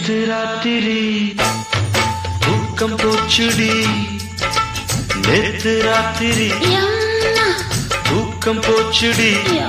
நேத்து ராத்திரி தூக்கம் போச்சுடி நேத்து ராத்திரி தூக்கம் போச்சுடி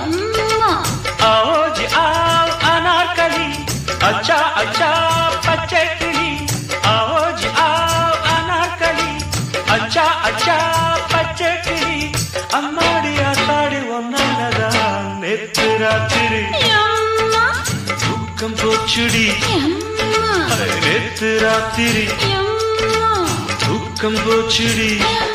आओ आओ अनारकली अच्छा अच्छा पच्चे किली आओ जी आओ अनारकली अच्छा अच्छा पच्चे किली अम्माड़ी आताड़ी वन्नलदा नेत्तु रात्रि दुक्कम पोच्चुडी नेत्तु रात्रि दुक्कम पोच्चुडी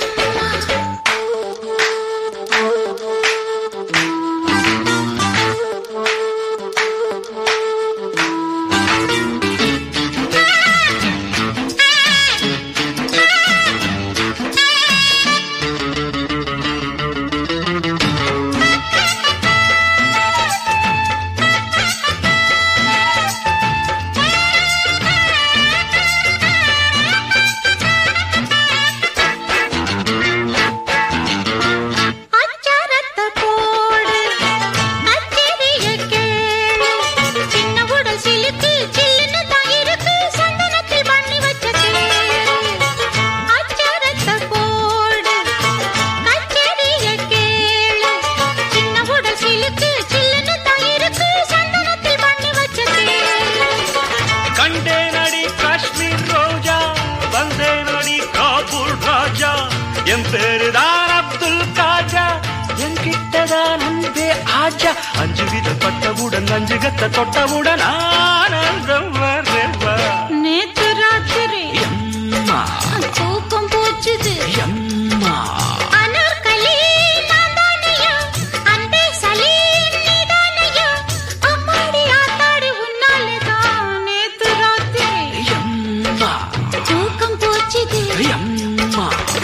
அப்துல் காஜா என்கிட்டதான் அன்பே ஆஜா அஞ்சு வித பட்டவுடன் அஞ்சு கத்த தொட்டவுடன் ஆனந்தம் வரவா நேத்து ராத்திரி அம்மா தூக்கம் போச்சுது அம்மா அனார்கலி நாதானையா அன்பே சலீம் நீதானையா அம்மாடி ஆத்தாடி உன்னாலதான் நேத்து ராத்திரி அம்மா தூக்கம் போச்சுது அம்மா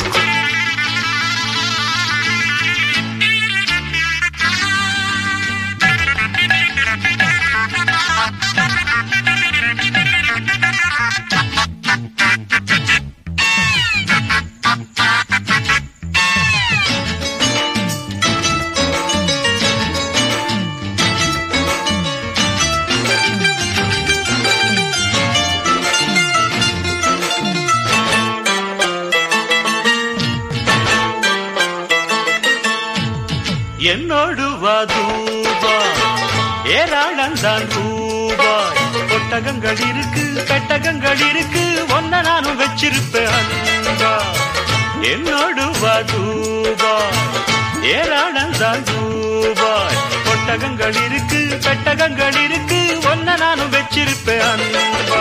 என்னோடு வாதூபா ஏராளந்தான் ரூபாய் ஒட்டகங்கள் இருக்கு பெட்டகங்கள் இருக்கு ஒன்ன நானும் வச்சிருப்பேன் அன்பா என்னோடு வாதூபா ஏராளந்தான் ரூபாய் ஒட்டகங்கள் இருக்கு பெட்டகங்கள் இருக்கு ஒன்ன நானும் வச்சிருப்பேன் அன்பா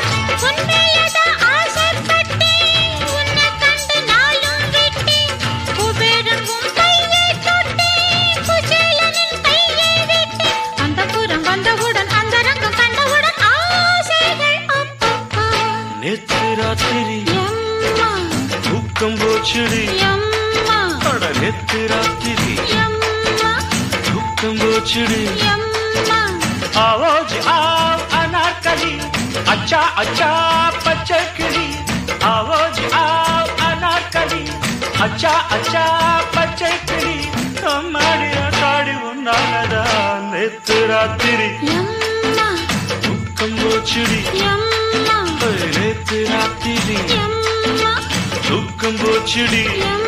நேத்து ராத்திரி தூக்கம் போச்சுடி நேத்து ராத்திரி தூக்கம் போச்சுடி आओ जी आओ अनारकली अच्छा अच्छा पच्चे किली आओ जी आओ अनारकली अच्छा अच्छा पच्चे किली हमारी आताड़ी उन्नालदा नेत्तु रात्रि दुक्कम पोच्चुडी நேத்து ராத்திரி துக்கம் போச்சுடி